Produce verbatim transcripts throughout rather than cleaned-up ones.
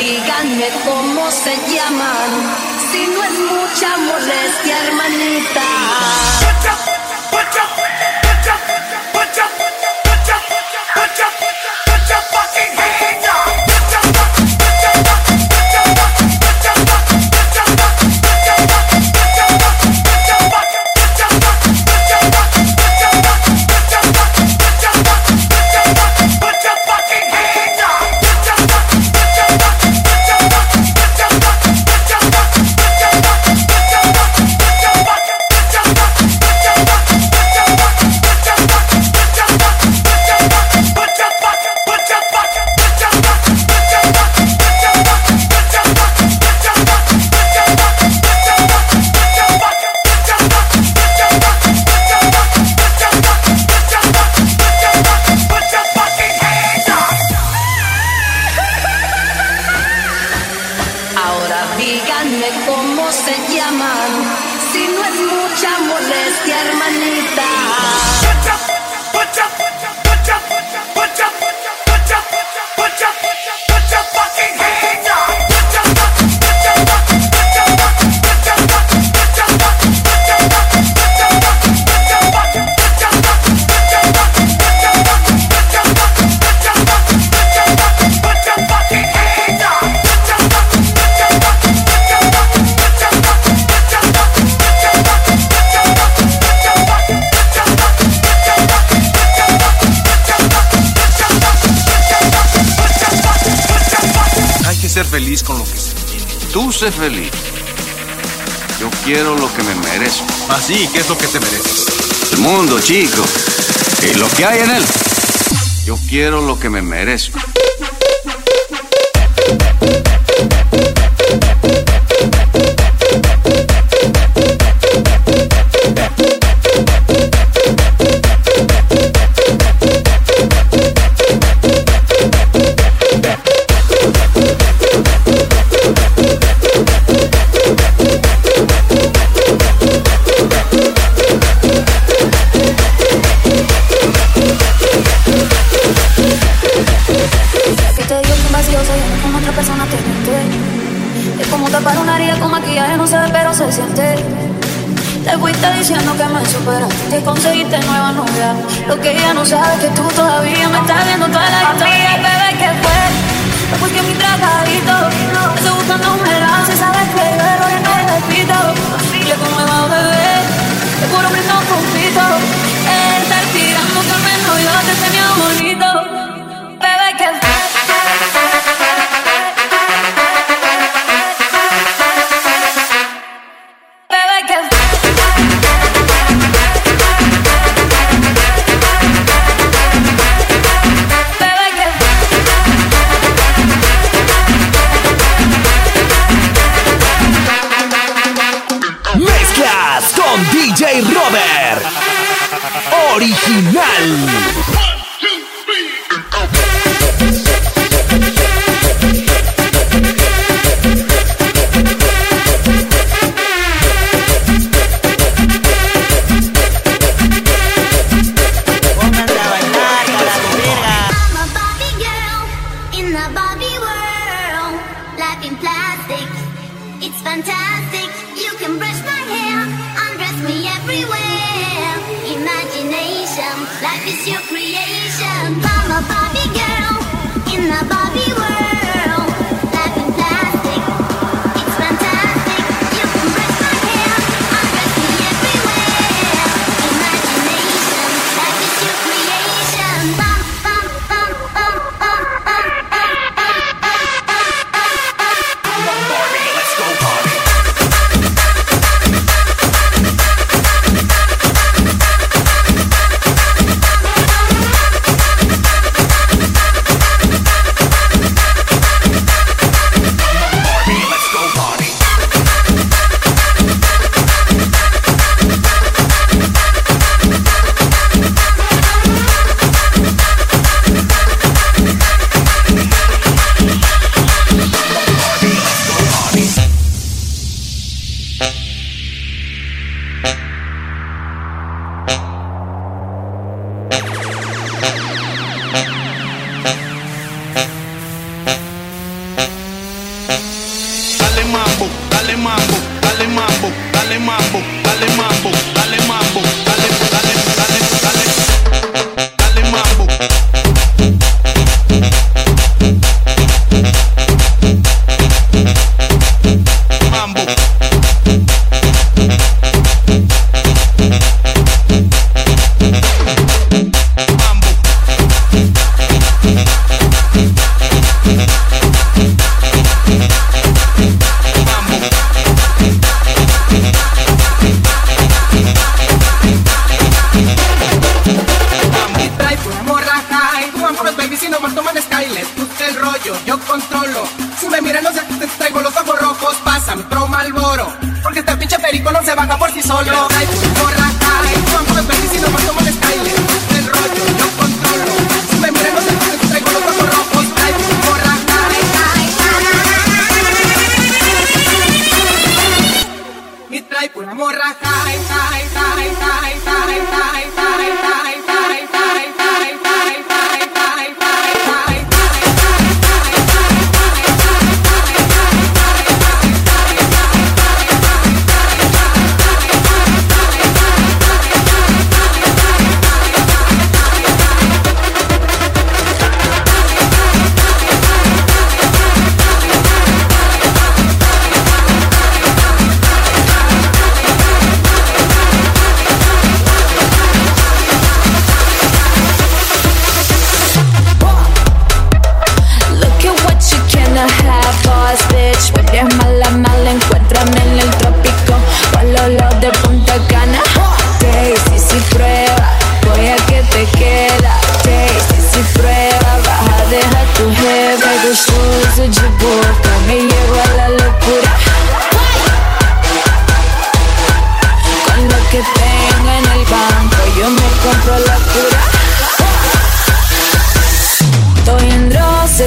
díganme cómo se llaman, si no es mucha molestia, hermanita. Ser feliz con lo que se tiene. Tú sé feliz. Yo quiero lo que me merezco. Así, ¿qué es lo que te mereces? El mundo, chico. Y lo que hay en él. Yo quiero lo que me merezco. Diciendo que me superaste, que conseguiste nueva novia. Lo que ella no sabe es que tú todavía me estás viendo toda la historia. Bebé, ¿qué fue? Después que mi tragadito estoy buscando un verano. Si sabes que yo errores no repito. Y le como va, bebé, te juro brindo un poquito. Estar tirando que al menos yo te tenía bonito. Bebé, ¿qué fue? D J Robert Original.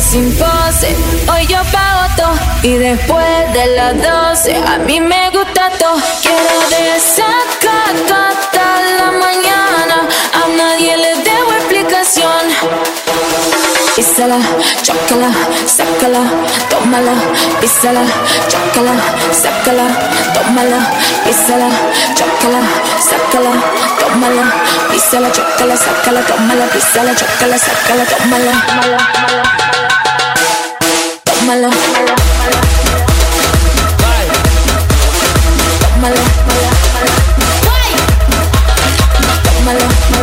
sin pose. Hoy yo pago todo y después de las doce a mí me gusta todo. Quiero desacato hasta la mañana. A nadie le debo explicación. Písala, chócala, sácala, tómala. Písala, chócala, sácala, tómala. Písala, chócala, sácala, tómala. Písala, chócala, sácala, tómala. Písala, chócala, sácala, tómala. Tómala, tómala, tómala, tómala,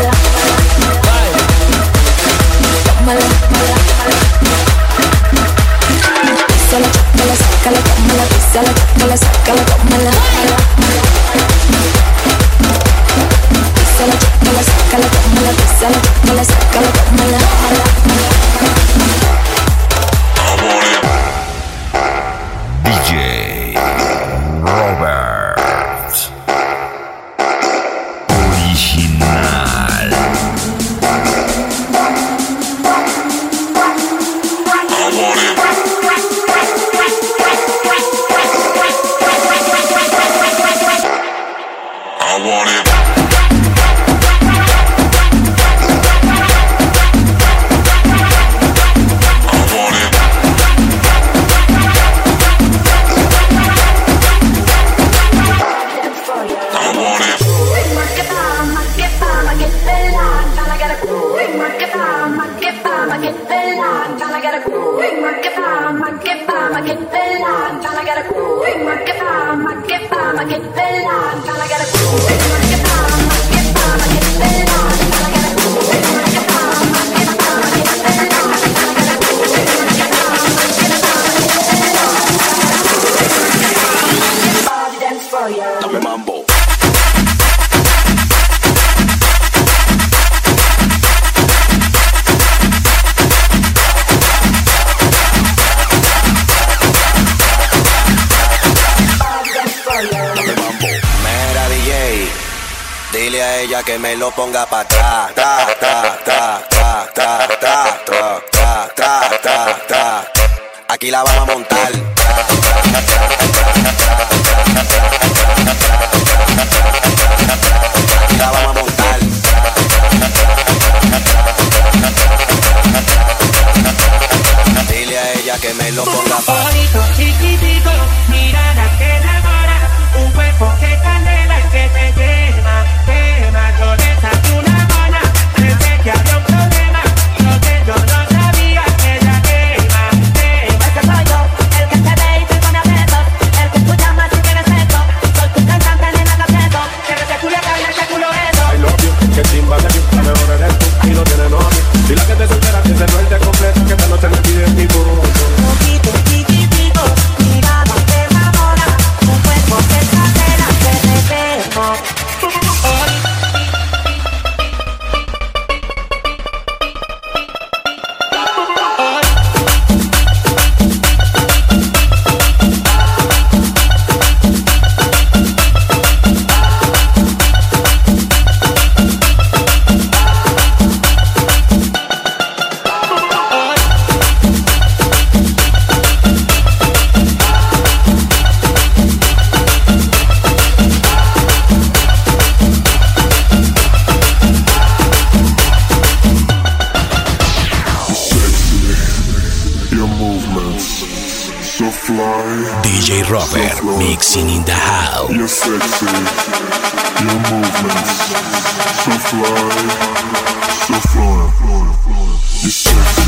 tómala. Písala, chócala, sácala, tómala. Písala, chócala, sácala, tómala. Písala, chócala, sácala, tómala. Písala, chócala, sácala, tómala. D J Robert Original. I want it. Dame mambo. Dile a ella que me lo ponga pa' atrás, tra, tra, tra, tra, tra, tra, tra, tra, tra, tra, tra. Aquí la vamos a montar. Aquí la vamos a montar. Dile a ella que me lo ponga pa' atrás. Bonito, chiquitico, mirada que enamora, un cuerpo que candela y que te quema, quema. Yo le saqué una mona, pensé que había un problema, lo que yo no sabía que ella quema, quema. Ese soy yo, el que te ve y te pone atento, el que tú llamas si quieres esto. Soy tu cantante, nena, lo siento, que ese culo acá y ese culo eso. I love you, que chimba de you, la mejor eres tú y no tienes novio. Dile que te soltera, que se suelte completa, que esta noche me pide mi voz. Poquito, chiquitico, mirada que enamora, un cuerpo que candela, que te quema. D J Robert mixing in the house. You're sexy, your movements so fly, so fly. You're sexy.